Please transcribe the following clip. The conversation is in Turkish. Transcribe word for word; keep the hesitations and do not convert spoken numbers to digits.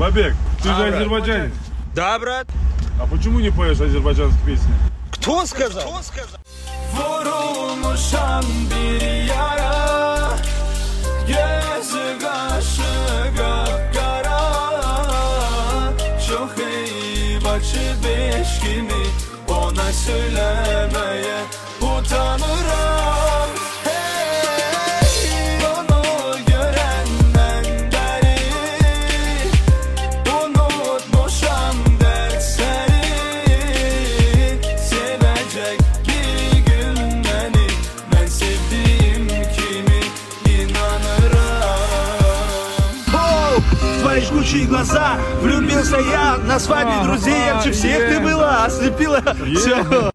Бабек, ты А, же брат. азербайджанец. Да, брат? А почему не поешь азербайджанские песни? Кто сказал? Кто сказал? Vurulmuşam bir yara, gözü kaşı kapkara, çok iyi başı beş kimi, ona söylemeye utanırım. Hey, onu görenden beri unutmuşam dersleri, sevecek bir gün beni, ben sevdiğim kimi inanırım. Оу, твои жгучие глаза, влюбился я на свадьбе друзей, ярче всех ты была, ослепила все.